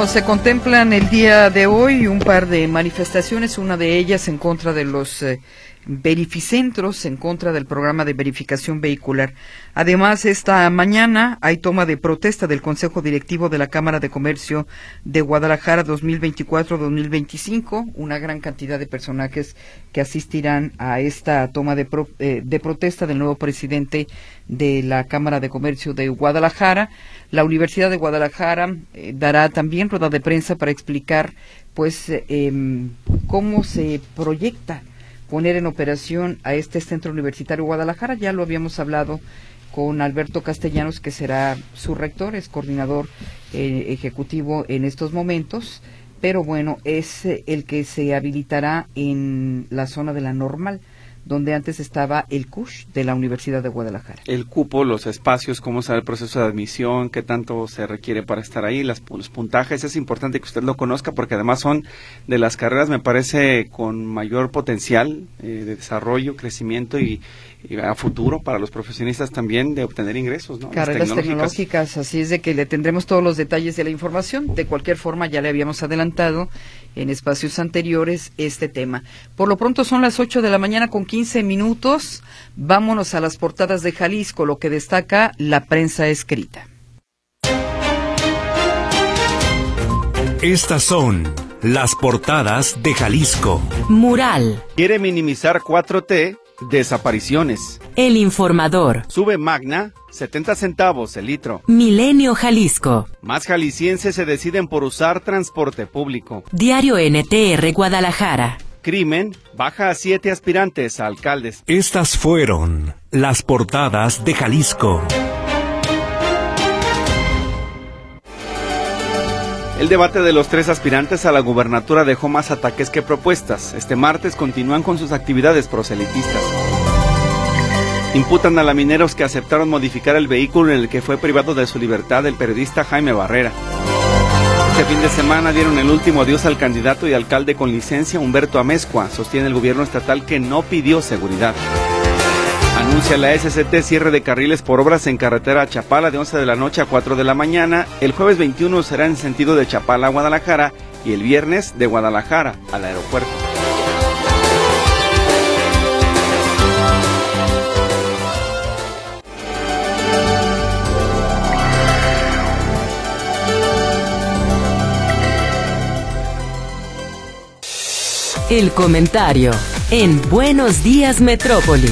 Bueno, se contemplan el día de hoy un par de manifestaciones, una de ellas en contra de los verificentros, en contra del programa de verificación vehicular. Además, esta mañana hay toma de protesta del Consejo Directivo de la Cámara de Comercio de Guadalajara 2024-2025, una gran cantidad de personajes que asistirán a esta toma de protesta del nuevo presidente de la Cámara de Comercio de Guadalajara. La Universidad de Guadalajara dará también rueda de prensa para explicar cómo se proyecta poner en operación a este Centro Universitario Guadalajara. Ya lo habíamos hablado con Alberto Castellanos, que será su rector, es coordinador ejecutivo en estos momentos, pero bueno, es el que se habilitará en la zona de la Normal, donde antes estaba el CUSH de la Universidad de Guadalajara. El cupo, los espacios, cómo será el proceso de admisión, qué tanto se requiere para estar ahí, los puntajes, es importante que usted lo conozca porque además son de las carreras, me parece, con mayor potencial de desarrollo, crecimiento y a futuro para los profesionistas también de obtener ingresos, ¿no? Carreras tecnológicas, así es de que le tendremos todos los detalles de la información. De cualquier forma, ya le habíamos adelantado en espacios anteriores este tema. Por lo pronto son las 8 de la mañana con 15 minutos. Vámonos a las portadas de Jalisco, lo que destaca la prensa escrita. Estas son las portadas de Jalisco. Mural. Quiere minimizar 4T. Desapariciones. El Informador. Sube Magna, 70 centavos el litro. Milenio Jalisco. Más jaliscienses se deciden por usar transporte público. Diario NTR Guadalajara. Crimen, baja a 7 aspirantes a alcaldes. Estas fueron las portadas de Jalisco. El debate de los 3 aspirantes a la gubernatura dejó más ataques que propuestas. Este martes continúan con sus actividades proselitistas. Imputan a lamineros que aceptaron modificar el vehículo en el que fue privado de su libertad el periodista Jaime Barrera. Este fin de semana dieron el último adiós al candidato y alcalde con licencia Humberto Amezcua. Sostiene el gobierno estatal que no pidió seguridad. Anuncia la SCT cierre de carriles por obras en carretera a Chapala de 11 de la noche a 4 de la mañana. El jueves 21 será en sentido de Chapala a Guadalajara y el viernes de Guadalajara al aeropuerto. El comentario en Buenos Días Metrópoli.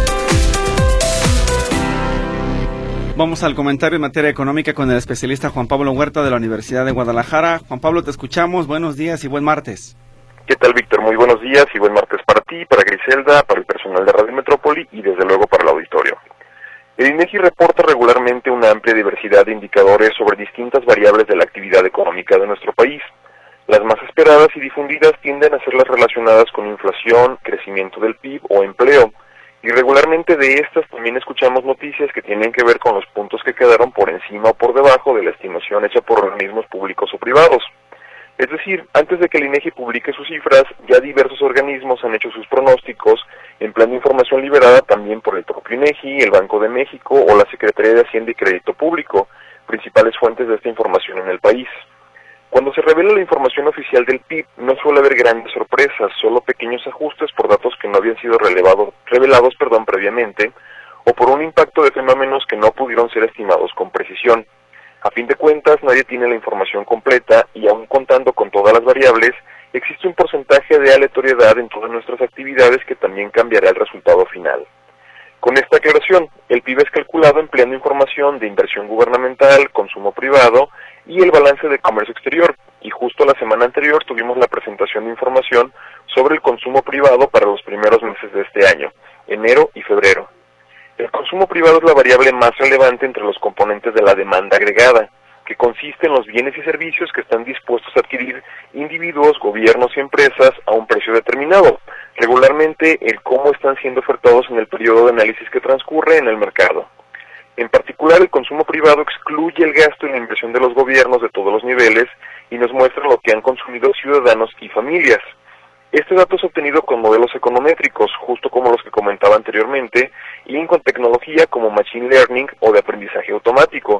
Vamos al comentario en materia económica con el especialista Juan Pablo Huerta de la Universidad de Guadalajara. Juan Pablo, te escuchamos. Buenos días y buen martes. ¿Qué tal, Víctor? Muy buenos días y buen martes para ti, para Griselda, para el personal de Radio Metrópoli y desde luego para el auditorio. El INEGI reporta regularmente una amplia diversidad de indicadores sobre distintas variables de la actividad económica de nuestro país. Las más esperadas y difundidas tienden a ser las relacionadas con inflación, crecimiento del PIB o empleo. Y regularmente de estas también escuchamos noticias que tienen que ver con los puntos que quedaron por encima o por debajo de la estimación hecha por organismos públicos o privados. Es decir, antes de que el INEGI publique sus cifras, ya diversos organismos han hecho sus pronósticos, empleando información liberada también por el propio INEGI, el Banco de México o la Secretaría de Hacienda y Crédito Público, principales fuentes de esta información en el país. Cuando se revela la información oficial del PIB, no suele haber grandes sorpresas, solo pequeños ajustes por datos que no habían sido revelados previamente, o por un impacto de fenómenos que no pudieron ser estimados con precisión. A fin de cuentas, nadie tiene la información completa y aun contando con todas las variables, existe un porcentaje de aleatoriedad en todas nuestras actividades que también cambiará el resultado final. Con esta aclaración, el PIB es calculado empleando información de inversión gubernamental, consumo privado y el balance de comercio exterior, y justo la semana anterior tuvimos la presentación de información sobre el consumo privado para los primeros meses de este año, enero y febrero. El consumo privado es la variable más relevante entre los componentes de la demanda agregada, que consiste en los bienes y servicios que están dispuestos a adquirir individuos, gobiernos y empresas a un precio determinado, regularmente el cómo están siendo ofertados en el periodo de análisis que transcurre en el mercado. En particular, el consumo privado excluye el gasto y la inversión de los gobiernos de todos los niveles y nos muestra lo que han consumido ciudadanos y familias. Este dato es obtenido con modelos econométricos, justo como los que comentaba anteriormente, y con tecnología como Machine Learning o de aprendizaje automático,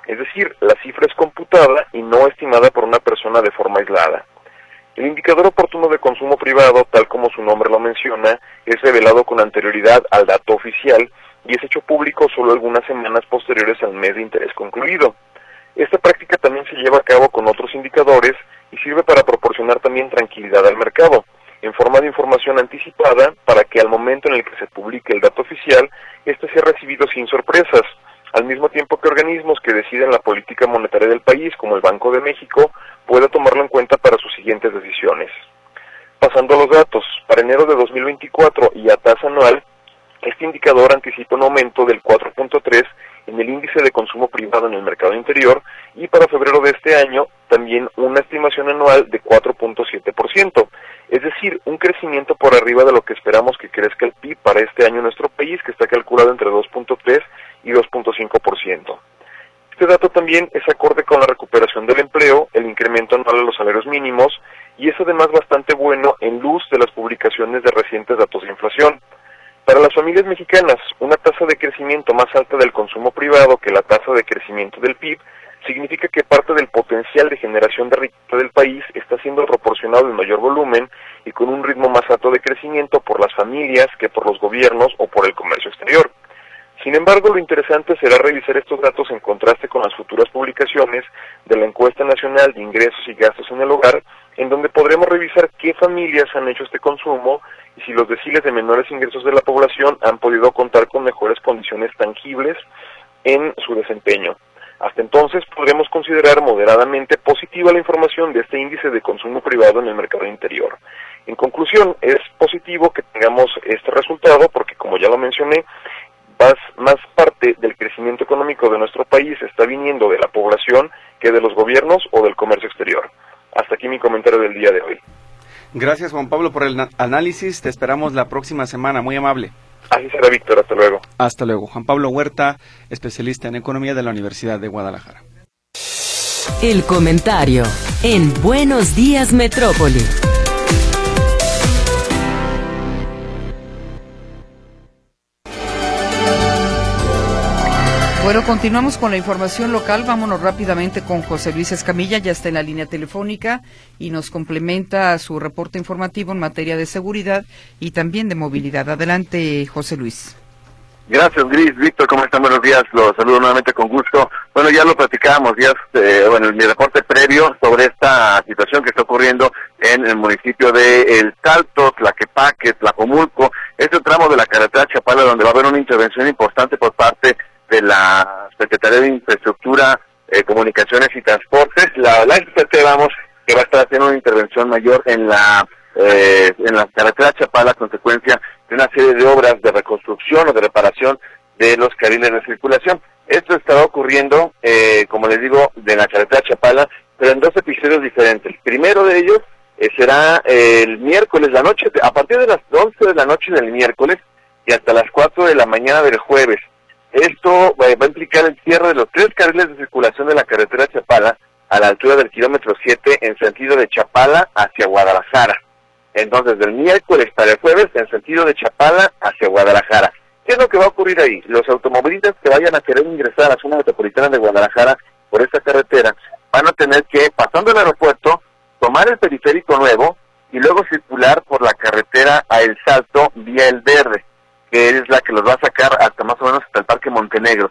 es decir, la cifra es computada y no estimada por una persona de forma aislada. El indicador oportuno de consumo privado, tal como su nombre lo menciona, es revelado con anterioridad al dato oficial y es hecho público solo algunas semanas posteriores al mes de interés concluido. Esta práctica también se lleva a cabo con otros indicadores y sirve para proporcionar también tranquilidad al mercado, en forma de información anticipada para que al momento en el que se publique el dato oficial, este sea recibido sin sorpresas, al mismo tiempo que organismos que deciden la política monetaria del país, como el Banco de México, pueda tomarlo en cuenta para sus siguientes decisiones. Pasando a los datos, para enero de 2024 y a tasa anual, este indicador anticipa un aumento del 4.3 en el índice de consumo privado en el mercado interior y para febrero de este año también una estimación anual de 4.7%, es decir, un crecimiento por arriba de lo que esperamos que crezca el PIB para este año en nuestro país, que está calculado entre 2.3 y 2.5%. Este dato también es acorde con la recuperación del empleo, el incremento anual de los salarios mínimos y es además bastante bueno en luz de las publicaciones de recientes datos de inflación. Para las familias mexicanas, una tasa de crecimiento más alta del consumo privado que la tasa de crecimiento del PIB significa que parte del potencial de generación de riqueza del país está siendo proporcionado en mayor volumen y con un ritmo más alto de crecimiento por las familias que por los gobiernos o por el comercio exterior. Sin embargo, lo interesante será revisar estos datos en contraste con las futuras publicaciones de la Encuesta Nacional de Ingresos y Gastos en el Hogar, en donde podremos revisar qué familias han hecho este consumo y si los deciles de menores ingresos de la población han podido contar con mejores condiciones tangibles en su desempeño. Hasta entonces podremos considerar moderadamente positiva la información de este índice de consumo privado en el mercado interior. En conclusión, es positivo que tengamos este resultado porque, como ya lo mencioné, más parte del crecimiento económico de nuestro país está viniendo de la población que de los gobiernos o del comercio exterior. Hasta aquí mi comentario del día de hoy. Gracias, Juan Pablo, por el análisis. Te esperamos la próxima semana. Muy amable. Así será, Víctor. Hasta luego. Hasta luego. Juan Pablo Huerta, especialista en economía de la Universidad de Guadalajara. El comentario en Buenos Días Metrópoli. Bueno, continuamos con la información local. Vámonos rápidamente con José Luis Escamilla, ya está en la línea telefónica y nos complementa su reporte informativo en materia de seguridad y también de movilidad. Adelante, José Luis. Gracias, Gris. Víctor, ¿cómo están? Buenos días. Los saludo nuevamente con gusto. Bueno, ya lo platicábamos, en mi reporte previo sobre esta situación que está ocurriendo en el municipio de El Salto, Tlaquepaque, Tlajomulco. Es un tramo de la carretera Chapala donde va a haber una intervención importante por parte de la Secretaría de Infraestructura, Comunicaciones y Transportes. La esperamos que va a estar haciendo una intervención mayor en la carretera Chapala a consecuencia de una serie de obras de reconstrucción o de reparación de los carriles de circulación. Esto estará ocurriendo, como les digo, de la carretera Chapala, pero en dos episodios diferentes. El primero de ellos será el miércoles, a partir de las 11 de la noche del miércoles y hasta las 4 de la mañana del jueves. Esto va a implicar el cierre de los 3 carriles de circulación de la carretera Chapala a la altura del kilómetro 7 en sentido de Chapala hacia Guadalajara. Entonces, del miércoles para el jueves en sentido de Chapala hacia Guadalajara. ¿Qué es lo que va a ocurrir ahí? Los automovilistas que vayan a querer ingresar a la zona metropolitana de Guadalajara por esta carretera van a tener que, pasando el aeropuerto, tomar el periférico nuevo y luego circular por la carretera a El Salto vía El Verde, que es la que los va a sacar hasta más o menos hasta el Parque Montenegro.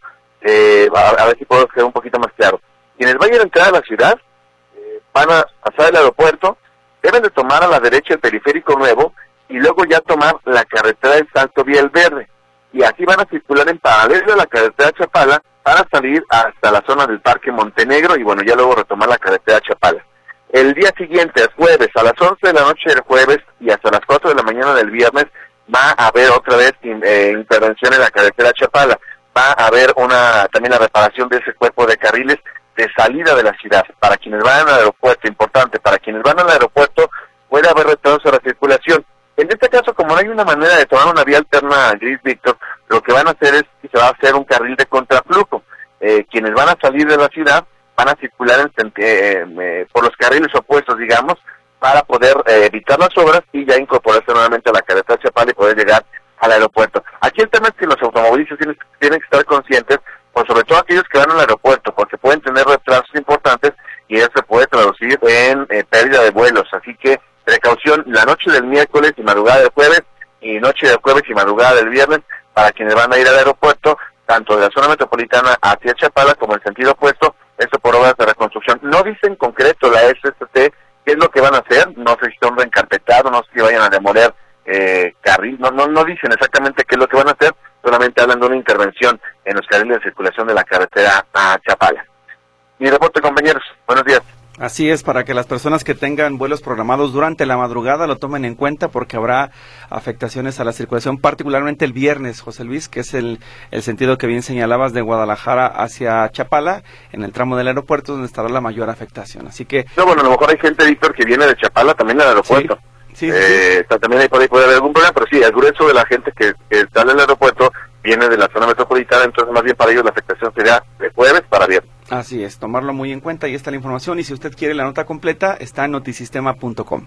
A ver si puedo quedar un poquito más claro. Quienes vayan a entrar a la ciudad, van a pasar el aeropuerto, deben de tomar a la derecha el periférico nuevo y luego ya tomar la carretera del Salto vía El Verde. Y así van a circular en paralelo a la carretera Chapala para salir hasta la zona del Parque Montenegro y bueno, ya luego retomar la carretera Chapala. El día siguiente, el jueves, a las 11 de la noche del jueves y hasta las 4 de la mañana del viernes, va a haber otra vez intervención en la carretera Chapala. Va a haber también la reparación de ese cuerpo de carriles de salida de la ciudad. Para quienes van al aeropuerto, importante, para quienes van al aeropuerto puede haber retraso a la circulación. En este caso, como no hay una manera de tomar una vía alterna, Gris, Víctor, lo que van a hacer es que se va a hacer un carril de contraflujo. Quienes van a salir de la ciudad van a circular por los carriles opuestos, digamos, para poder evitar las obras y ya incorporarse nuevamente a la carretera Chapala y poder llegar al aeropuerto. Aquí el tema es que los automovilistas tienen que estar conscientes, sobre todo aquellos que van al aeropuerto, porque pueden del miércoles y madrugada del jueves, y noche del jueves y madrugada del viernes, para quienes van a ir al aeropuerto, tanto de la zona metropolitana hacia Chapala como en sentido opuesto, esto por obras de reconstrucción. No dice en concreto la SST qué es lo que van a hacer, no sé si son reencarpetados, no sé si vayan a demoler carril, no dicen exactamente qué es lo que van a hacer, solamente hablan de una intervención en los carriles de circulación de la carretera a Chapala. Mi reporte, compañeros, buenos días. Así es, para que las personas que tengan vuelos programados durante la madrugada lo tomen en cuenta, porque habrá afectaciones a la circulación, particularmente el viernes, José Luis, que es el sentido que bien señalabas de Guadalajara hacia Chapala, en el tramo del aeropuerto donde estará la mayor afectación. Así que... No, bueno, a lo mejor hay gente, Víctor, que viene de Chapala también al aeropuerto. Sí. También ahí puede haber algún problema, pero sí, el grueso de la gente que está en el aeropuerto viene de la zona metropolitana, entonces más bien para ellos la afectación sería de jueves para viernes. Así es, tomarlo muy en cuenta, y está la información, y si usted quiere la nota completa, está en notisistema.com.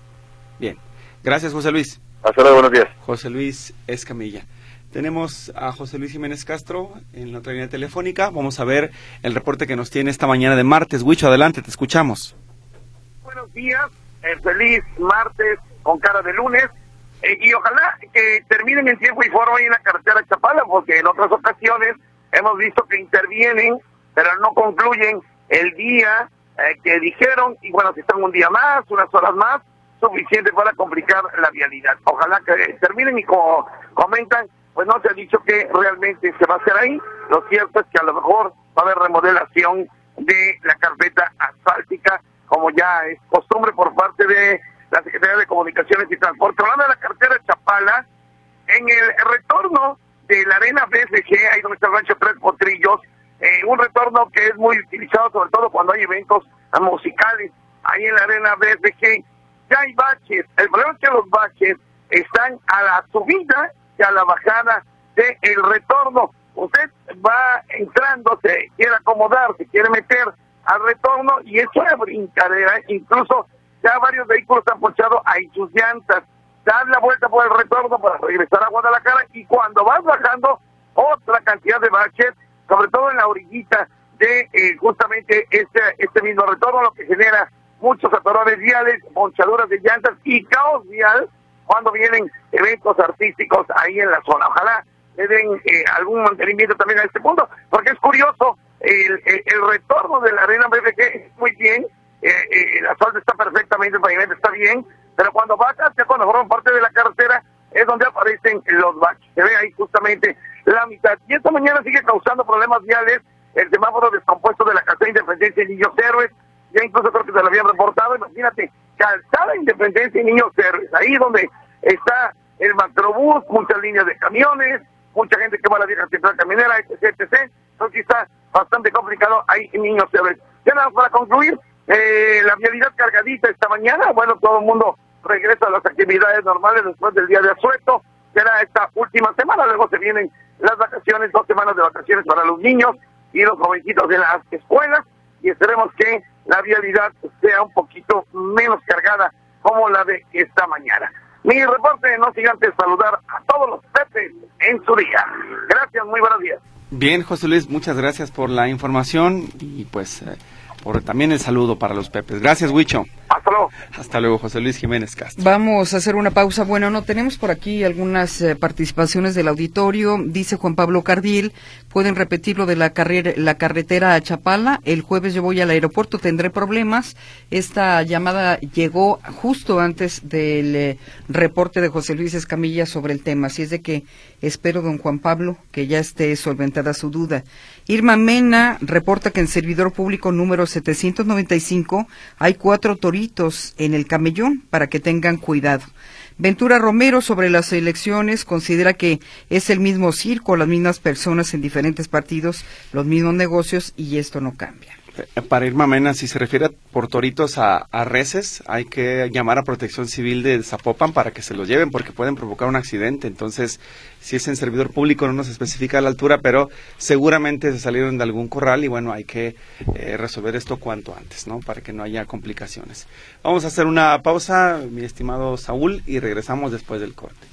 Bien, gracias, José Luis. Hasta luego, buenos días. José Luis Escamilla. Tenemos a José Luis Jiménez Castro en la otra línea telefónica. Vamos a ver el reporte que nos tiene esta mañana de martes. Huicho, adelante, te escuchamos. Buenos días, feliz martes con cara de lunes, y ojalá que terminen en tiempo y forma ahí en la carretera de Chapala, porque en otras ocasiones hemos visto que intervienen, pero no concluyen el día que dijeron, y bueno, si están un día más, unas horas más, suficiente para complicar la vialidad. Ojalá que terminen, y como comentan, pues no se ha dicho que realmente se va a hacer ahí. Lo cierto es que a lo mejor va a haber remodelación de la carpeta asfáltica, como ya es costumbre por parte de la Secretaría de Comunicaciones y Transporte. Hablando de la carretera de Chapala, en el retorno de la arena BSG, ahí donde está el rancho Tres Potrillos, un retorno que es muy utilizado sobre todo cuando hay eventos musicales, ahí en la arena BSG, ya hay baches. El problema es que los baches están a la subida y a la bajada del retorno. Usted va entrando, se quiere acomodar, se quiere meter al retorno, y es una brincadera. Incluso ya varios vehículos han ponchado ahí sus llantas, dan la vuelta por el retorno para regresar a Guadalajara, y cuando vas bajando, otra cantidad de baches, sobre todo en la orillita de justamente este mismo retorno, lo que genera muchos atorones viales, ponchaduras de llantas y caos vial cuando vienen eventos artísticos ahí en la zona. Ojalá le den algún mantenimiento también a este punto, porque es curioso, el retorno de la arena BBG es muy bien, el asfalto está perfectamente, el pavimento está bien, pero cuando bajas, ya cuando forman parte de la carretera, es donde aparecen los baches. Se ve ahí justamente la mitad. Y esta mañana sigue causando problemas viales el semáforo descompuesto de la Calzada Independencia y Niños Héroes. Ya incluso creo que se lo habían reportado. Imagínate, Calzada Independencia y Niños Héroes, ahí donde está el macrobús, muchas líneas de camiones, mucha gente que va a la vieja central caminera, etc. Entonces está bastante complicado ahí en Niños Héroes. Ya nada más para concluir, la vialidad cargadita esta mañana. Bueno, todo el mundo regresa a las actividades normales después del día de asueto. Será esta última semana, luego se vienen las vacaciones, 2 semanas de vacaciones para los niños y los jovencitos de las escuelas, y esperemos que la vialidad sea un poquito menos cargada como la de esta mañana. Mi reporte, no sin antes saludar a todos los pepes en su día. Gracias, muy buenos días. Bien, José Luis, muchas gracias por la información, y pues por también el saludo para los pepes. Gracias, Huicho. Hasta luego. Hasta luego, José Luis Jiménez Castro. Vamos a hacer una pausa. Bueno, no tenemos por aquí algunas participaciones del auditorio. Dice Juan Pablo Cardil, pueden repetir lo de la carretera a Chapala. El jueves yo voy al aeropuerto, tendré problemas. Esta llamada llegó justo antes del reporte de José Luis Escamilla sobre el tema. Así es de que espero, don Juan Pablo, que ya esté solventada su duda. Irma Mena reporta que en servidor público número 795 hay 4 toritos en el camellón para que tengan cuidado. Ventura Romero sobre las elecciones considera que es el mismo circo, las mismas personas en diferentes partidos, los mismos negocios, y esto no cambia. Para Irma Mena, si se refiere por toritos a reses, hay que llamar a Protección Civil de Zapopan para que se los lleven, porque pueden provocar un accidente. Entonces, si es en servidor público, no nos especifica la altura, pero seguramente se salieron de algún corral, y bueno, hay que resolver esto cuanto antes, ¿no? Para que no haya complicaciones. Vamos a hacer una pausa, mi estimado Saúl, y regresamos después del corte.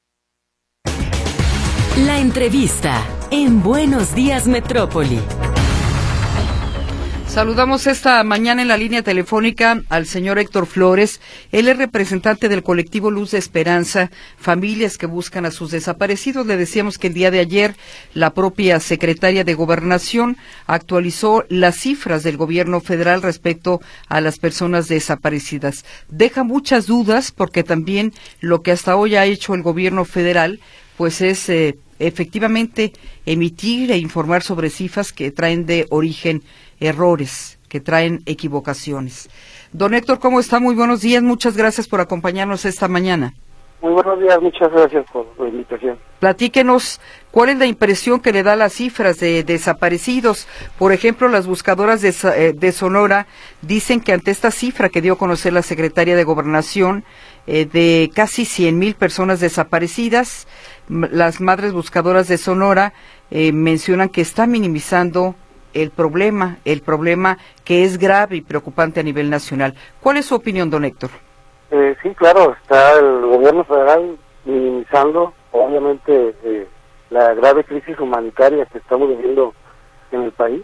La entrevista en Buenos Días Metrópoli. Saludamos esta mañana en la línea telefónica al señor Héctor Flores. Él es representante del colectivo Luz de Esperanza, familias que buscan a sus desaparecidos. Le decíamos que el día de ayer la propia secretaria de Gobernación actualizó las cifras del gobierno federal respecto a las personas desaparecidas. Deja muchas dudas porque también lo que hasta hoy ha hecho el gobierno federal pues es efectivamente emitir e informar sobre cifras que traen de origen errores, que traen equivocaciones. Don Héctor, ¿cómo está? Muy buenos días, muchas gracias por acompañarnos esta mañana. Muy buenos días, muchas gracias por la invitación. Platíquenos, ¿cuál es la impresión que le da las cifras de desaparecidos? Por ejemplo, las buscadoras de Sonora dicen que ante esta cifra que dio a conocer la secretaria de Gobernación, de casi 100,000 personas desaparecidas, las madres buscadoras de Sonora mencionan que está minimizando el problema que es grave y preocupante a nivel nacional. ¿Cuál es su opinión, don Héctor? Sí, claro, está el gobierno federal minimizando, obviamente, la grave crisis humanitaria que estamos viviendo en el país.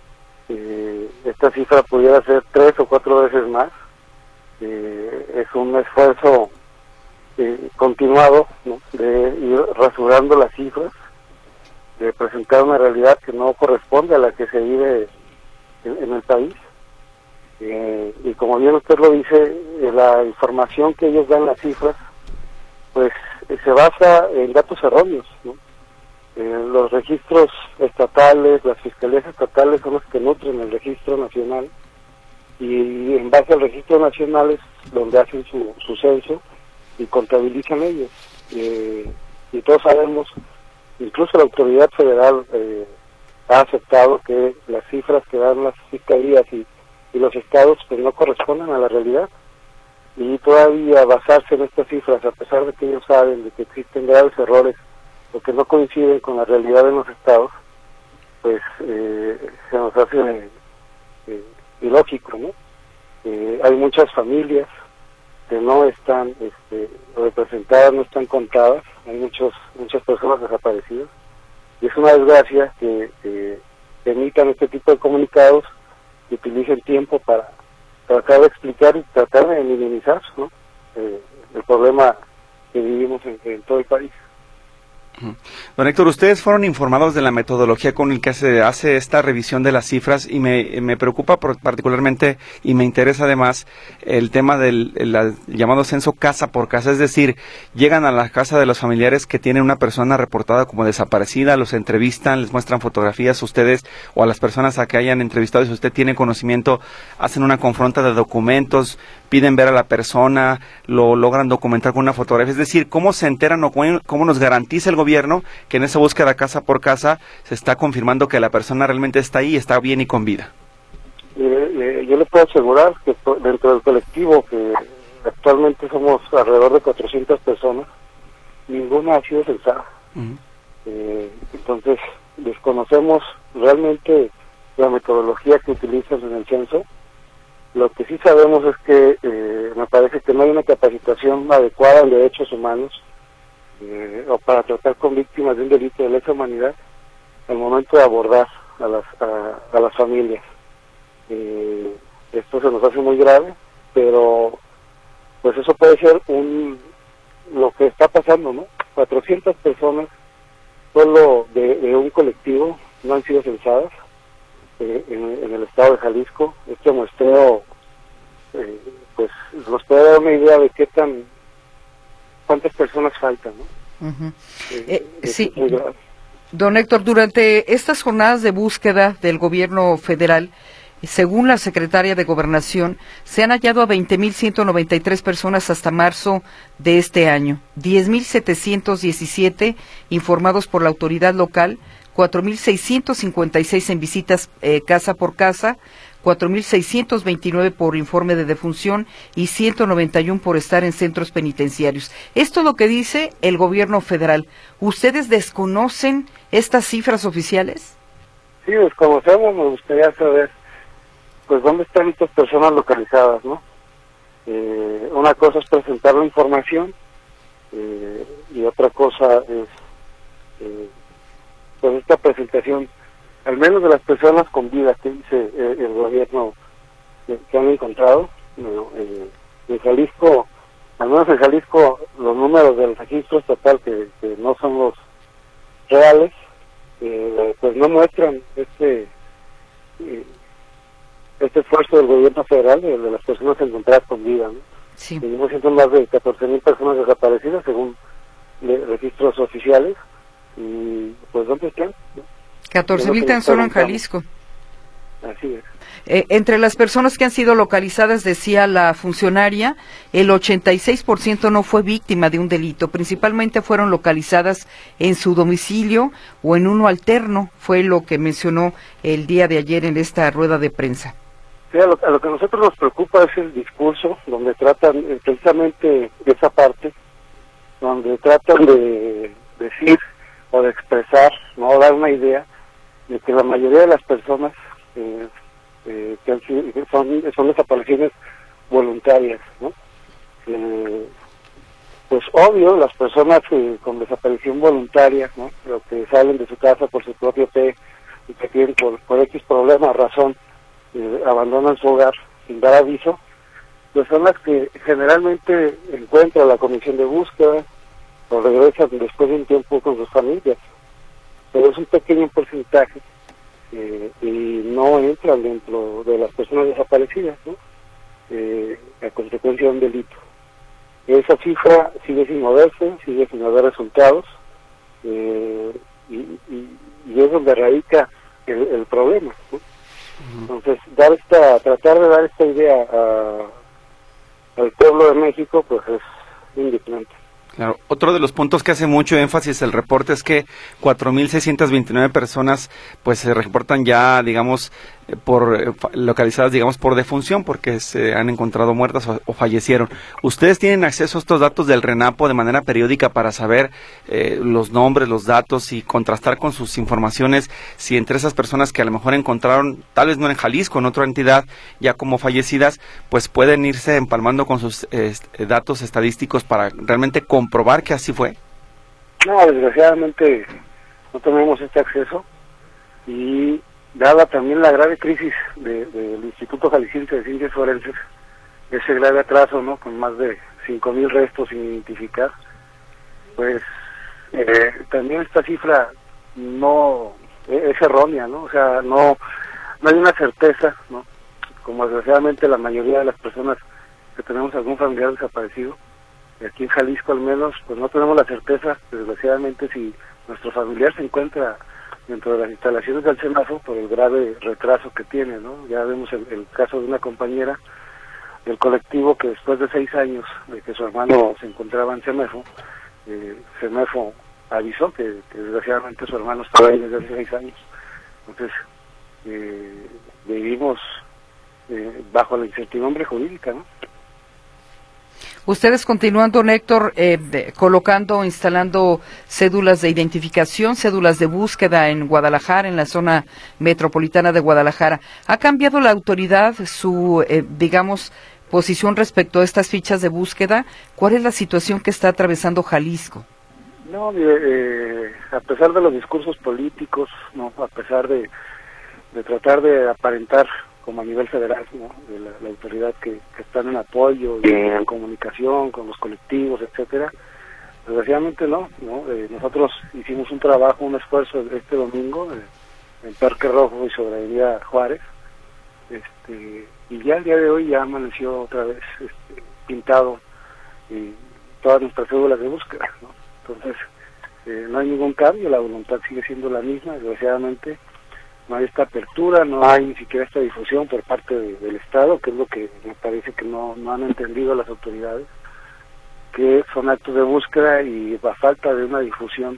Esta cifra pudiera ser 3 o 4 veces más. Es un esfuerzo continuado, ¿no?, de ir rasurando las cifras, de presentar una realidad que no corresponde a la que se vive en el país. Y como bien usted lo dice, la información que ellos dan, las cifras, pues se basa en datos erróneos, ¿no? Los registros estatales, las fiscalías estatales son los que nutren el registro nacional, y en base al registro nacional es donde hacen su censo y contabilizan ellos. Y todos sabemos, incluso la autoridad federal ha aceptado que las cifras que dan las fiscalías y los estados pues no corresponden a la realidad, y todavía basarse en estas cifras, a pesar de que ellos saben de que existen graves errores o que no coinciden con la realidad de los estados, pues se nos hace ilógico, ¿no? Hay muchas familias que no están representadas, no están contadas, hay muchas personas desaparecidas, y es una desgracia que emitan este tipo de comunicados y utilicen tiempo para tratar de explicar y tratar de minimizar, ¿no?, el problema que vivimos en todo el país. Don Héctor, ustedes fueron informados de la metodología con la que se hace esta revisión de las cifras, y me preocupa particularmente, y me interesa además el tema del llamado censo casa por casa, es decir, llegan a la casa de los familiares que tienen una persona reportada como desaparecida, los entrevistan, les muestran fotografías, ustedes o a las personas a que hayan entrevistado, si usted tiene conocimiento, hacen una confronta de documentos, piden ver a la persona, lo logran documentar con una fotografía, es decir, ¿cómo se enteran o cómo nos garantiza el gobierno que en esa búsqueda casa por casa se está confirmando que la persona realmente está ahí, está bien y con vida? Yo le puedo asegurar que dentro del colectivo, que actualmente somos alrededor de 400 personas, ninguna ha sido censada. Entonces, desconocemos realmente la metodología que utilizan en el censo. Lo que sí sabemos es que me parece que no hay una capacitación adecuada en derechos humanos o para tratar con víctimas de un delito de lesa humanidad al momento de abordar a las familias. Esto se nos hace muy grave, pero pues eso puede ser lo que está pasando, ¿no? 400 personas solo de un colectivo no han sido censadas en el estado de Jalisco. Este muestreo pues nos puede dar una idea de cuántas personas faltan, ¿no? Sí, don Héctor, durante estas jornadas de búsqueda del gobierno federal, según la secretaria de Gobernación, se han hallado a 20,193 personas hasta marzo de este año, 10,717 informados por la autoridad local, 4,656 en visitas casa por casa, 4,629 por informe de defunción y 191 por estar en centros penitenciarios. Esto es lo que dice el gobierno federal. ¿Ustedes desconocen estas cifras oficiales? Sí, desconocemos. Me gustaría saber, pues, dónde están estas personas localizadas, ¿no? Una cosa es presentar la información y otra cosa es pues esta presentación al menos de las personas con vida que dice el gobierno que han encontrado, en Jalisco, al menos en Jalisco, los números del registro estatal que no son los reales, pues no muestran este esfuerzo del gobierno federal de las personas encontradas con vida, ¿no? Sí. Seguimos siendo más de 14,000 personas desaparecidas según registros oficiales, y pues ¿dónde están? 14,000 tan solo en Jalisco. Así es. Entre las personas que han sido localizadas, decía la funcionaria, el 86% no fue víctima de un delito, principalmente fueron localizadas en su domicilio o en uno alterno, fue lo que mencionó el día de ayer en esta rueda de prensa. Sí, a lo que a nosotros nos preocupa es el discurso, donde tratan precisamente esa parte, donde tratan de decir o de expresar, no dar una idea de que la mayoría de las personas que han sido, son desapariciones voluntarias, ¿no? Pues obvio, las personas con desaparición voluntaria, ¿no?, pero que salen de su casa por su propio pie y que tienen por X problema, razón, abandonan su hogar sin dar aviso, pues son las que generalmente encuentran la comisión de búsqueda o regresan después de un tiempo con sus familias, pero es un pequeño porcentaje y no entran dentro de las personas desaparecidas, ¿no?, a consecuencia de un delito. Esa cifra sigue sin moverse, sigue sin haber resultados, y es donde radica el problema, ¿no? Entonces, tratar de dar esta idea al pueblo de México, pues es indignante. Claro. Otro de los puntos que hace mucho énfasis el reporte es que 4,629 personas pues se reportan ya, digamos, localizadas, digamos, por defunción, porque se han encontrado muertas o fallecieron. ¿Ustedes tienen acceso a estos datos del RENAPO de manera periódica para saber los nombres, los datos y contrastar con sus informaciones si entre esas personas que a lo mejor encontraron, tal vez no en Jalisco, en otra entidad, ya como fallecidas, pues pueden irse empalmando con sus datos estadísticos para realmente comprobar que así fue? No, desgraciadamente no tenemos este acceso, y dada también la grave crisis del Instituto Jalisciense de Ciencias Forenses, ese grave atraso, ¿no?, con más de 5,000 restos sin identificar, pues también esta cifra no es errónea, ¿no? O sea, no hay una certeza, ¿no?, como desgraciadamente la mayoría de las personas que tenemos algún familiar desaparecido, aquí en Jalisco al menos, pues no tenemos la certeza, desgraciadamente, si nuestro familiar se encuentra dentro de las instalaciones del CEMAFO por el grave retraso que tiene, ¿no? Ya vemos el caso de una compañera del colectivo que después de 6 años de que su hermano se encontraba en CEMAFO, CEMAFO avisó que desgraciadamente su hermano estaba ahí desde hace 6 años. Entonces, vivimos bajo la incertidumbre jurídica, ¿no? Ustedes continúan, don Héctor, colocando, instalando cédulas de identificación, cédulas de búsqueda en Guadalajara, en la zona metropolitana de Guadalajara. ¿Ha cambiado la autoridad su, digamos, posición respecto a estas fichas de búsqueda? ¿Cuál es la situación que está atravesando Jalisco? No, a pesar de los discursos políticos, no, a pesar de tratar de aparentar como a nivel federal, ¿no?, de la autoridad que están en apoyo y en comunicación con los colectivos, etcétera, desgraciadamente no. Nosotros hicimos un trabajo, un esfuerzo este domingo en Parque Rojo y sobre Avenida Juárez, y ya el día de hoy ya amaneció otra vez pintado todas nuestras cédulas de búsqueda, ¿no? Entonces, no hay ningún cambio, la voluntad sigue siendo la misma, desgraciadamente. No hay esta apertura, no hay ni siquiera esta difusión por parte del Estado, que es lo que me parece que no han entendido las autoridades, que son actos de búsqueda y a falta de una difusión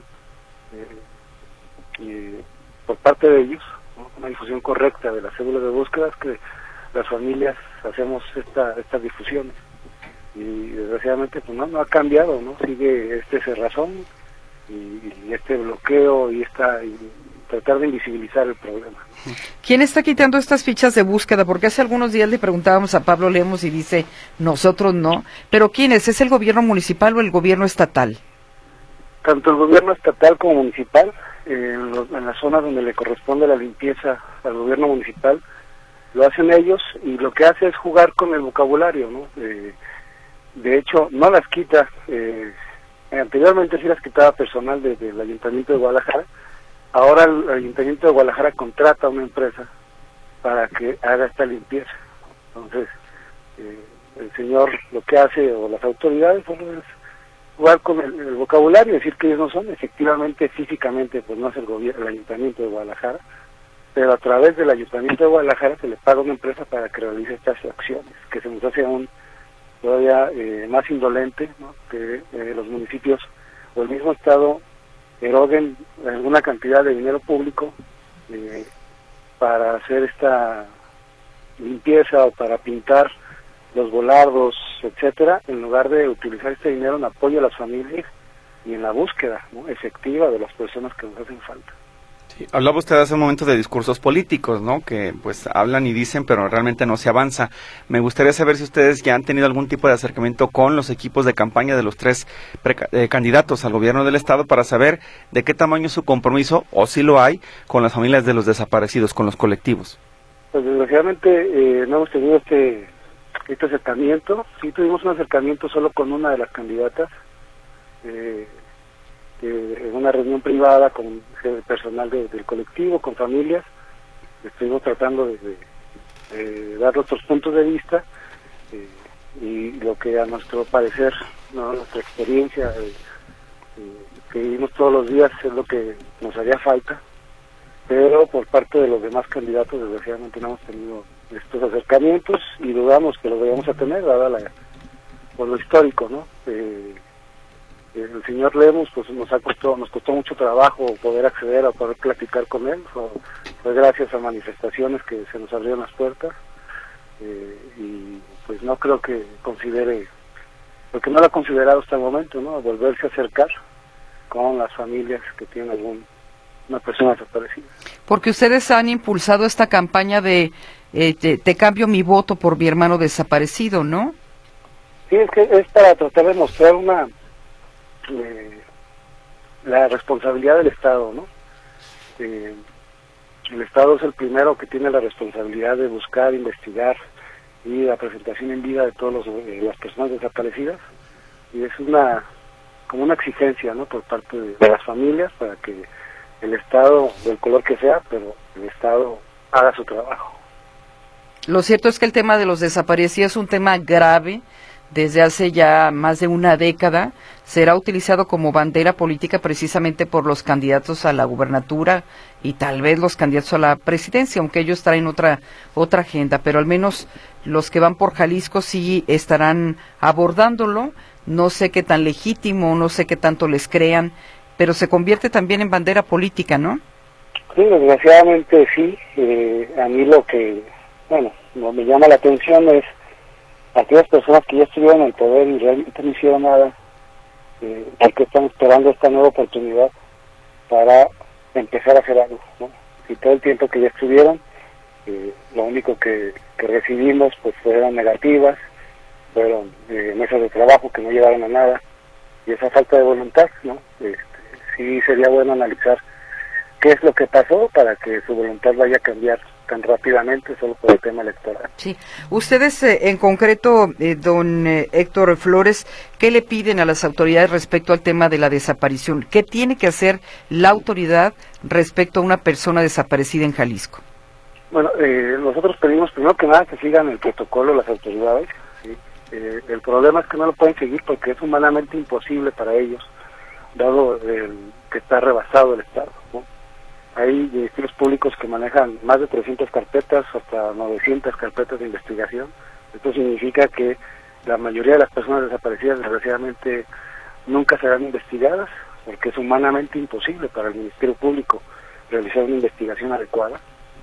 por parte de ellos, ¿no?, una difusión correcta de las cédulas de búsqueda, es que las familias hacemos estas difusiones. Y desgraciadamente pues no ha cambiado, ¿no? Sigue este cerrazón y este bloqueo y tratar de invisibilizar el problema. ¿Quién está quitando estas fichas de búsqueda? Porque hace algunos días le preguntábamos a Pablo Lemos y dice, nosotros no. ¿Pero quién es? ¿Es el gobierno municipal o el gobierno estatal? Tanto el gobierno estatal como municipal en la zona donde le corresponde la limpieza al gobierno municipal, lo hacen ellos, y lo que hace es jugar con el vocabulario, ¿no? De hecho, no las quita, anteriormente sí las quitaba personal del Ayuntamiento de Guadalajara. Ahora el Ayuntamiento de Guadalajara contrata a una empresa para que haga esta limpieza. Entonces, el señor lo que hace, o las autoridades, es jugar con el vocabulario, decir que ellos no son, efectivamente, físicamente, pues no es el Ayuntamiento de Guadalajara, pero a través del Ayuntamiento de Guadalajara se le paga a una empresa para que realice estas acciones, que se nos hace aún todavía más indolente, ¿no? Que los municipios o el mismo Estado eroguen alguna cantidad de dinero público para hacer esta limpieza o para pintar los volardos, etcétera, en lugar de utilizar este dinero en apoyo a las familias y en la búsqueda, ¿no?, efectiva de las personas que nos hacen falta. Sí, hablaba usted hace un momento de discursos políticos, ¿no?, que pues hablan y dicen, pero realmente no se avanza. Me gustaría saber si ustedes ya han tenido algún tipo de acercamiento con los equipos de campaña de los tres candidatos al gobierno del estado para saber de qué tamaño es su compromiso, o si lo hay, con las familias de los desaparecidos, con los colectivos. Pues desgraciadamente no hemos tenido este acercamiento. Sí tuvimos un acercamiento solo con una de las candidatas, en una reunión privada con el personal del colectivo, con familias. Estuvimos tratando de dar nuestros puntos de vista, y lo que a nuestro parecer, ¿no?, nuestra experiencia que vivimos todos los días es lo que nos haría falta, pero por parte de los demás candidatos desgraciadamente no hemos tenido estos acercamientos, y dudamos que los vayamos a tener dada por lo histórico, ¿no? El señor Lemus, pues nos costó mucho trabajo poder acceder a poder platicar con él. Fue gracias a manifestaciones que se nos abrieron las puertas, y pues no creo que considere, porque no lo ha considerado hasta el momento, ¿no?, volverse a acercar con las familias que tienen una persona desaparecida. Porque ustedes han impulsado esta campaña de te cambio mi voto por mi hermano desaparecido, ¿no? Sí, es que es para tratar de mostrar la responsabilidad del Estado, ¿no? El Estado es el primero que tiene la responsabilidad de buscar, investigar, y la presentación en vida de todas las personas desaparecidas, y es como una exigencia, ¿no?, por parte de las familias, para que el Estado, del color que sea, pero el Estado haga su trabajo. Lo cierto es que el tema de los desaparecidos es un tema grave. Desde hace ya más de una década será utilizado como bandera política precisamente por los candidatos a la gubernatura y tal vez los candidatos a la presidencia, aunque ellos traen otra agenda, pero al menos los que van por Jalisco sí estarán abordándolo. No sé qué tan legítimo, no sé qué tanto les crean, pero se convierte también en bandera política, ¿no? Sí, desgraciadamente sí. A mí lo que me llama la atención es aquellas personas que ya estuvieron en el poder y realmente no hicieron nada, porque están esperando esta nueva oportunidad para empezar a hacer algo, ¿no? Y todo el tiempo que ya estuvieron, lo único que recibimos pues fueron negativas, fueron mesas de trabajo que no llevaron a nada, y esa falta de voluntad, ¿no? Sí sería bueno analizar qué es lo que pasó para que su voluntad vaya a cambiar tan rápidamente solo por el tema electoral. Sí. Ustedes, en concreto, don Héctor Flores, ¿qué le piden a las autoridades respecto al tema de la desaparición? ¿Qué tiene que hacer la autoridad respecto a una persona desaparecida en Jalisco? Bueno, nosotros pedimos primero que nada que sigan el protocolo las autoridades, ¿sí? El problema es que no lo pueden seguir porque es humanamente imposible para ellos, dado que está rebasado el Estado, ¿no? Hay ministerios públicos que manejan más de 300 carpetas, hasta 900 carpetas de investigación. Esto significa que la mayoría de las personas desaparecidas, desgraciadamente, nunca serán investigadas, porque es humanamente imposible para el Ministerio Público realizar una investigación adecuada.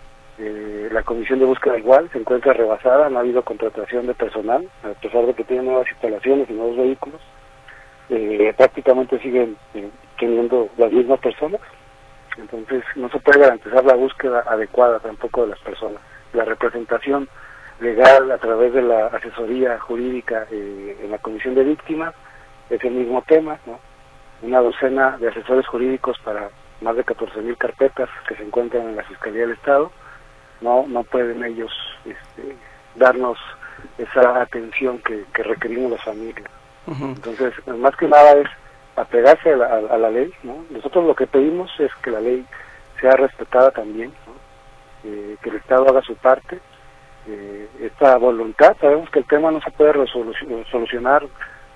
La Comisión de Búsqueda igual se encuentra rebasada, no ha habido contratación de personal, a pesar de que tiene nuevas instalaciones y nuevos vehículos. Prácticamente siguen teniendo las mismas personas. Entonces no se puede garantizar la búsqueda adecuada tampoco de las personas. La representación legal a través de la asesoría jurídica en la Comisión de Víctimas es el mismo tema, ¿no? Una docena de asesores jurídicos para más de 14,000 carpetas que se encuentran en la Fiscalía del Estado, no pueden ellos darnos esa atención que requerimos las familias. Entonces, más que nada es apegarse a la ley, ¿no? Nosotros lo que pedimos es que la ley sea respetada también, ¿no? Que el Estado haga su parte. Esta voluntad, sabemos que el tema no se puede solucionar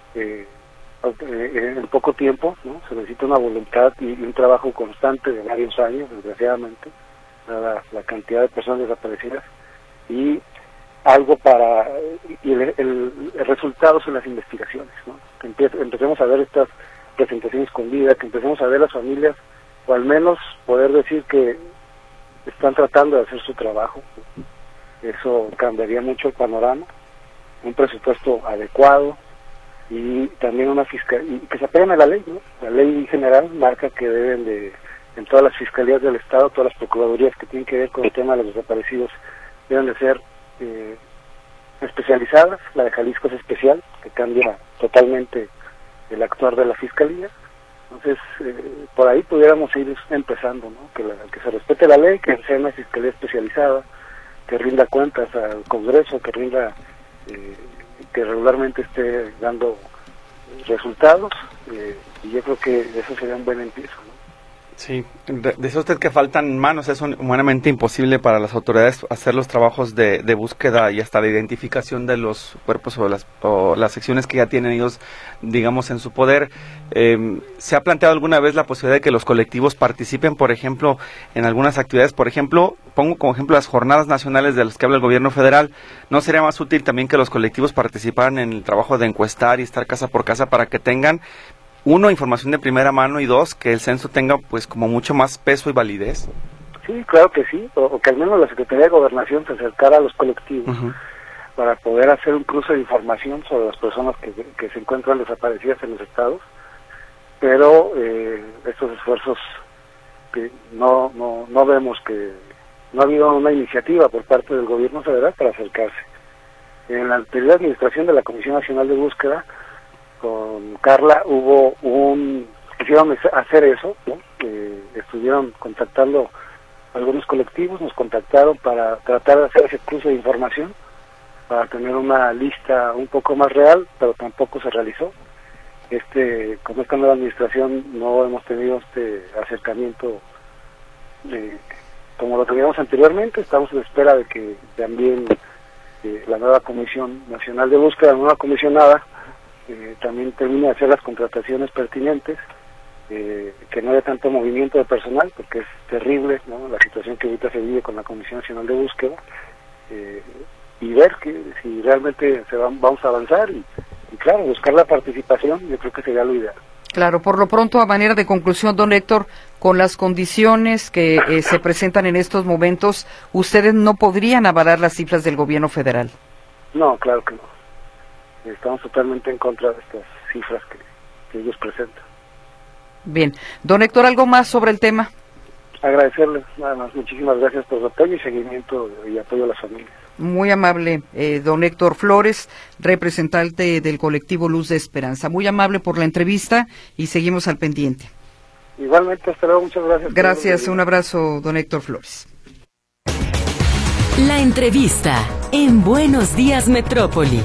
en poco tiempo, ¿no? Se necesita una voluntad y un trabajo constante de varios años, desgraciadamente, la cantidad de personas desaparecidas, y algo el resultado son las investigaciones, ¿no? Que empecemos a ver estas presentaciones con vida, que empecemos a ver las familias, o al menos poder decir que están tratando de hacer su trabajo. Eso cambiaría mucho el panorama, un presupuesto adecuado y también una fiscalía, y que se apeguen a la ley, ¿no? La ley general marca que deben en todas las fiscalías del Estado, todas las procuradurías que tienen que ver con el tema de los desaparecidos, deben de ser especializadas. La de Jalisco es especial, que cambia totalmente el actuar de la fiscalía. Entonces, por ahí pudiéramos ir empezando, ¿no? Que se respete la ley, que sea una fiscalía especializada, que rinda cuentas al Congreso, que regularmente esté dando resultados, y yo creo que eso sería un buen empiezo, ¿no? Sí, decía usted que faltan manos. Es humanamente imposible para las autoridades hacer los trabajos de búsqueda y hasta de identificación de los cuerpos o las secciones que ya tienen ellos, digamos, en su poder. ¿Se ha planteado alguna vez la posibilidad de que los colectivos participen, por ejemplo, en algunas actividades? Por ejemplo, pongo como ejemplo las jornadas nacionales de las que habla el gobierno federal. ¿No sería más útil también que los colectivos participaran en el trabajo de encuestar y estar casa por casa para que tengan, uno, información de primera mano, y dos, que el censo tenga pues como mucho más peso y validez? Sí, claro que sí, o que al menos la Secretaría de Gobernación se acercara a los colectivos para poder hacer un cruce de información sobre las personas que se encuentran desaparecidas en los estados, pero estos esfuerzos que no vemos, que no ha habido una iniciativa por parte del gobierno federal para acercarse. En la anterior administración de la Comisión Nacional de Búsqueda, con Carla, quisieron hacer eso, ¿no? Estuvieron contactando algunos colectivos, nos contactaron para tratar de hacer ese cruce de información, para tener una lista un poco más real, pero tampoco se realizó. Con esta nueva administración no hemos tenido este acercamiento como lo teníamos anteriormente. Estamos en espera de que también la nueva Comisión Nacional de Búsqueda, la nueva comisionada, también termine de hacer las contrataciones pertinentes, que no haya tanto movimiento de personal, porque es terrible, ¿no?, la situación que ahorita se vive con la Comisión Nacional de Búsqueda, y ver si realmente vamos a avanzar y claro, buscar la participación. Yo creo que sería lo ideal. Claro, por lo pronto, a manera de conclusión, don Héctor, con las condiciones que se presentan en estos momentos, ¿ustedes no podrían avalar las cifras del gobierno federal? No, claro que no. Estamos totalmente en contra de estas cifras que ellos presentan. Bien. Don Héctor, ¿algo más sobre el tema? Agradecerles, nada más. Muchísimas gracias por su apoyo y seguimiento y apoyo a las familias. Muy amable, don Héctor Flores, representante del colectivo Luz de Esperanza. Muy amable por la entrevista y seguimos al pendiente. Igualmente, hasta luego, muchas gracias. Gracias, un abrazo, don Héctor Flores. La entrevista en Buenos Días Metrópoli.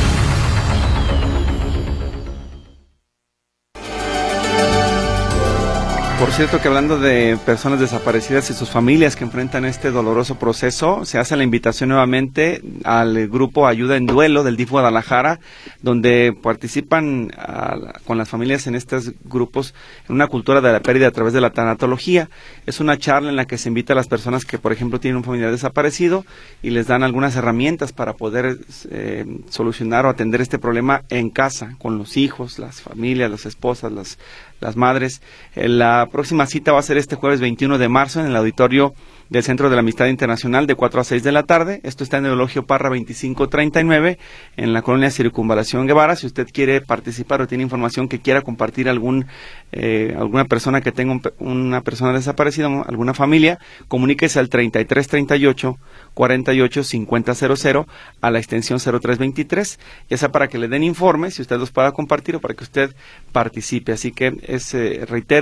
Por cierto que hablando de personas desaparecidas y sus familias que enfrentan este doloroso proceso, se hace la invitación nuevamente al grupo Ayuda en Duelo del DIF Guadalajara, donde participan con las familias en estos grupos en una cultura de la pérdida a través de la tanatología. Es una charla en la que se invita a las personas que, por ejemplo, tienen un familiar desaparecido y les dan algunas herramientas para poder solucionar o atender este problema en casa, con los hijos, las familias, las esposas, las madres. La próxima cita va a ser este jueves 21 de marzo en el auditorio del Centro de la Amistad Internacional de 4 a 6 de la tarde. Esto está en el Eulogio Parra 2539 en la colonia Circunvalación Guevara. Si usted quiere participar o tiene información que quiera compartir alguna persona que tenga una persona desaparecida, alguna familia, comuníquese al 3338 48 5000 a la extensión 0323, ya sea para que le den informes, si usted los pueda compartir, o para que usted participe. Así que reitero,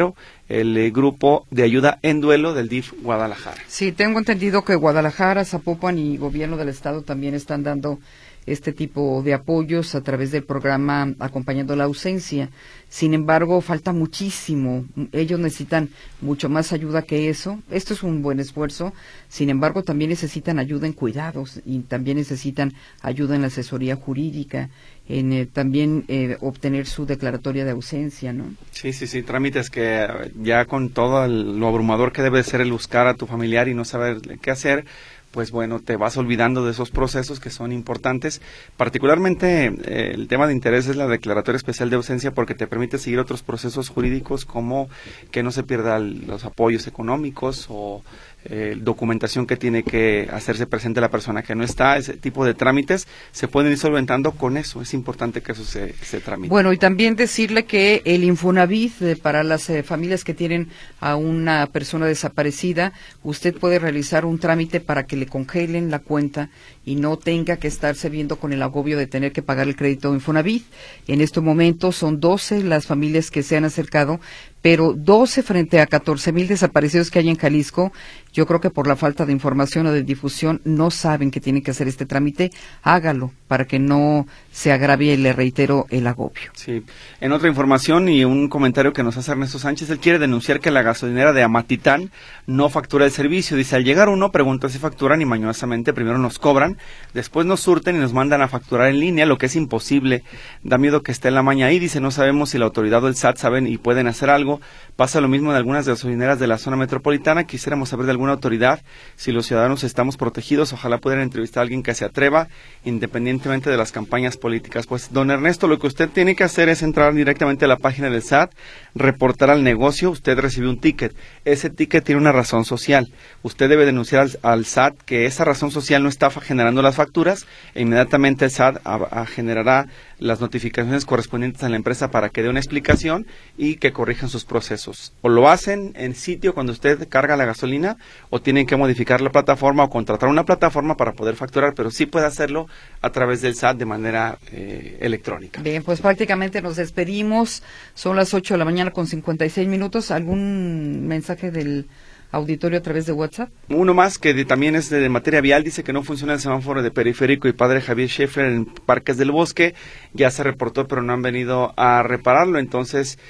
el grupo de ayuda en duelo del DIF Guadalajara. Sí, tengo entendido que Guadalajara, Zapopan y Gobierno del Estado también están dando este tipo de apoyos a través del programa Acompañando la Ausencia. Sin embargo, falta muchísimo. Ellos necesitan mucho más ayuda que eso. Esto es un buen esfuerzo. Sin embargo, también necesitan ayuda en cuidados y también necesitan ayuda en la asesoría jurídica, en también obtener su declaratoria de ausencia, ¿no? Sí, trámites que ya con todo lo abrumador que debe ser el buscar a tu familiar y no saber qué hacer, pues bueno, te vas olvidando de esos procesos que son importantes. Particularmente el tema de interés es la declaratoria especial de ausencia, porque te permite seguir otros procesos jurídicos, como que no se pierdan los apoyos económicos o documentación que tiene que hacerse presente la persona que no está. Ese tipo de trámites se pueden ir solventando con eso. Es importante que eso se tramite. Bueno, y también decirle que el Infonavit, para las familias que tienen a una persona desaparecida, usted puede realizar un trámite para que le congelen la cuenta y no tenga que estarse viendo con el agobio de tener que pagar el crédito Infonavit. En este momento son 12 las familias que se han acercado, pero 12 frente a 14,000 desaparecidos que hay en Jalisco. Yo creo que por la falta de información o de difusión no saben que tienen que hacer este trámite. Hágalo para que no se agravie, le reitero, el agobio. Sí. En otra información y un comentario que nos hace Ernesto Sánchez, él quiere denunciar que la gasolinera de Amatitán no factura el servicio. Dice, al llegar uno pregunta si facturan y mañosamente primero nos cobran, después nos surten y nos mandan a facturar en línea, lo que es imposible. Da miedo que esté en la maña ahí. Dice, no sabemos si la autoridad o el SAT saben y pueden hacer algo. Pasa lo mismo en algunas gasolineras de la zona metropolitana. Quisiéramos saber de alguna autoridad si los ciudadanos estamos protegidos. Ojalá pudieran entrevistar a alguien que se atreva, independientemente de las campañas políticas. Pues, don Ernesto, lo que usted tiene que hacer es entrar directamente a la página del SAT, reportar al negocio. Usted recibió un ticket. Ese ticket tiene una razón social. Usted debe denunciar al SAT que esa razón social no está generando las facturas, e inmediatamente el SAT generará las notificaciones correspondientes a la empresa para que dé una explicación y que corrijan sus procesos. O lo hacen en sitio cuando usted carga la gasolina, o tienen que modificar la plataforma o contratar una plataforma para poder facturar, pero sí puede hacerlo a través del SAT de manera electrónica. Bien, pues prácticamente nos despedimos. Son las 8 de la mañana con 56 minutos. ¿Algún mensaje del auditorio a través de WhatsApp? Uno más que también es de materia vial. Dice que no funciona el semáforo de Periférico y Padre Javier Schaeffer en Parques del Bosque. Ya se reportó, pero no han venido a repararlo. Entonces,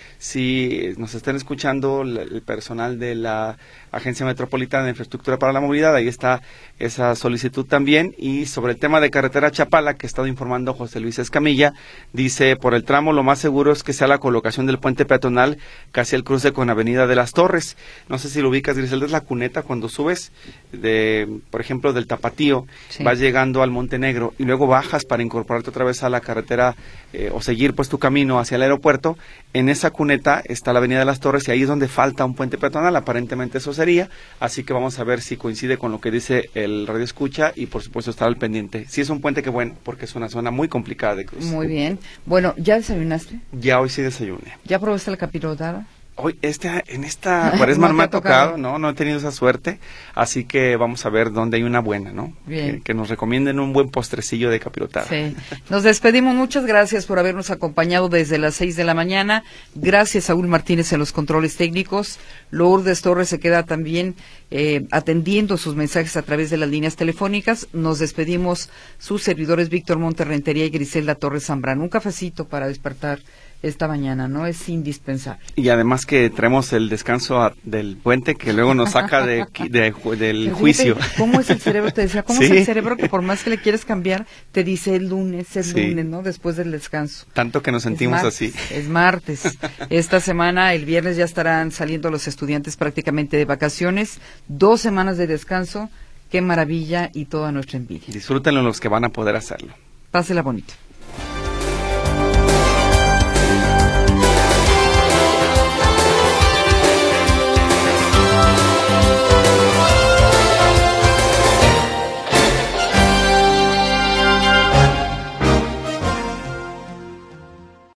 si nos están escuchando el personal de la Agencia Metropolitana de Infraestructura para la Movilidad, ahí está esa solicitud también. Y sobre el tema de carretera Chapala, que ha estado informando José Luis Escamilla, dice, por el tramo lo más seguro es que sea la colocación del puente peatonal casi el cruce con Avenida de las Torres. No sé si lo ubicas, Griselda, es la cuneta cuando subes, por ejemplo, del Tapatío, sí, vas llegando al Montenegro y luego bajas para incorporarte otra vez a la carretera o seguir pues tu camino hacia el aeropuerto. En esa cuneta está la Avenida de las Torres y ahí es donde falta un puente peatonal. Aparentemente eso sería, así que vamos a ver si coincide con lo que dice el radio escucha y por supuesto estar al pendiente. Si es un puente, que bueno, porque es una zona muy complicada de cruz. Muy bien. Bueno, ¿ya desayunaste? Ya, hoy sí desayuné. ¿Ya probaste la capirotada? Hoy, en esta cuaresma no me ha tocado, no he tenido esa suerte, así que vamos a ver dónde hay una buena, ¿no? Bien. Que nos recomienden un buen postrecillo de capirotada. Sí. Nos despedimos, muchas gracias por habernos acompañado desde las 6 de la mañana. Gracias, Saúl Martínez, en los controles técnicos. Lourdes Torres se queda también atendiendo sus mensajes a través de las líneas telefónicas. Nos despedimos, sus servidores Víctor Monterrentería y Griselda Torres Zambrano. Un cafecito para despertar esta mañana, ¿no? Es indispensable. Y además que traemos el descanso del puente que luego nos saca del juicio. ¿Cómo es el cerebro? Te decía, ¿cómo es el cerebro que por más que le quieres cambiar, te dice el lunes, ¿no? Después del descanso. Tanto que nos sentimos así. Es martes. Esta semana, el viernes, ya estarán saliendo los estudiantes prácticamente de vacaciones. 2 semanas de descanso. Qué maravilla y toda nuestra envidia. Disfrútenlo los que van a poder hacerlo. Pásela bonito.